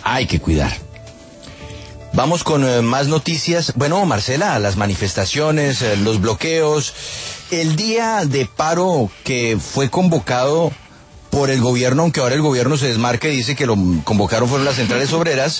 hay que cuidar. Vamos con más noticias. Bueno, Marcela, las manifestaciones, los bloqueos, el día de paro que fue convocado por el gobierno, aunque ahora el gobierno se desmarca y dice que lo convocaron fueron las centrales obreras,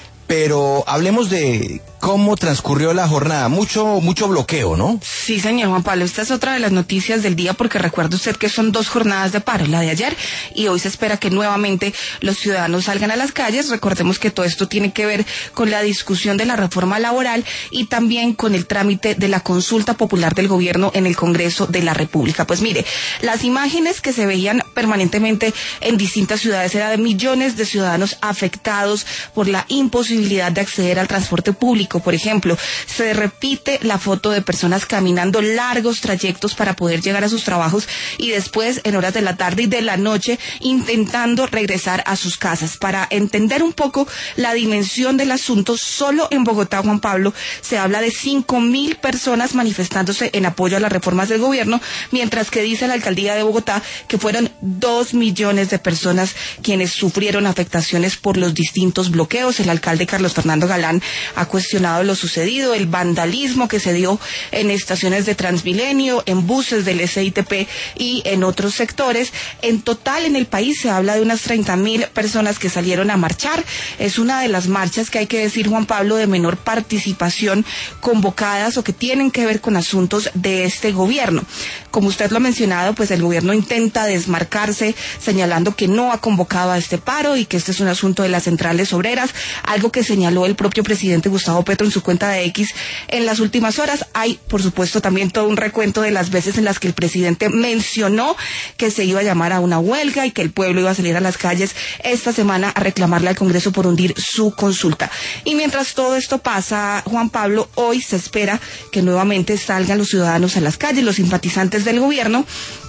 pero hablemos de cómo transcurrió la jornada. Mucho bloqueo, ¿no? Sí, señor Juan Pablo, esta es otra de las noticias del día, porque recuerde usted que son 2 jornadas de paro, la de ayer y hoy se espera que nuevamente los ciudadanos salgan a las calles. Recordemos que todo esto tiene que ver con la discusión de la reforma laboral y también con el trámite de la consulta popular del gobierno en el Congreso de la República. Pues mire, las imágenes que se veían permanentemente en distintas ciudades era de millones de ciudadanos afectados por la imposibilidad de acceder al transporte público. Por ejemplo, se repite la foto de personas caminando largos trayectos para poder llegar a sus trabajos y después, en horas de la tarde y de la noche, intentando regresar a sus casas. Para entender un poco la dimensión del asunto, solo en Bogotá, Juan Pablo, se habla de 5.000 personas manifestándose en apoyo a las reformas del gobierno, mientras que dice la alcaldía de Bogotá que fueron 2 millones de personas quienes sufrieron afectaciones por los distintos bloqueos. El alcalde Carlos Fernando Galán ha cuestionado lo sucedido, el vandalismo que se dio en estaciones de Transmilenio, en buses del SITP y en otros sectores. En total, en el país se habla de unas 30.000 personas que salieron a marchar. Es una de las marchas que hay que decir, Juan Pablo, de menor participación convocadas o que tienen que ver con asuntos de este gobierno. Como usted lo ha mencionado, pues el gobierno intenta desmarcarse, señalando que no ha convocado a este paro y que este es un asunto de las centrales obreras, algo que señaló el propio presidente Gustavo Petro en su cuenta de X en las últimas horas. Hay, por supuesto, también todo un recuento de las veces en las que el presidente mencionó que se iba a llamar a una huelga y que el pueblo iba a salir a las calles esta semana a reclamarle al Congreso por hundir su consulta. Y mientras todo esto pasa, Juan Pablo, hoy se espera que nuevamente salgan los ciudadanos a las calles, los simpatizantes del gobierno.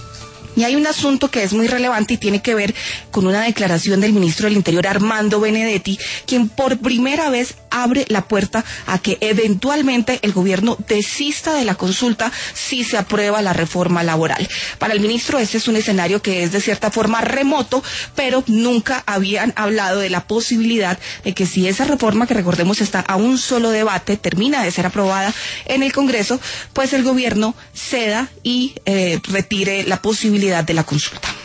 Y hay un asunto que es muy relevante y tiene que ver con una declaración del ministro del Interior, Armando Benedetti, quien por primera vez abre la puerta a que eventualmente el gobierno desista de la consulta si se aprueba la reforma laboral. Para el ministro este es un escenario que es de cierta forma remoto, pero nunca habían hablado de la posibilidad de que si esa reforma, que recordemos está a un solo debate, termina de ser aprobada en el Congreso, pues el gobierno ceda y retire la posibilidad de la consulta.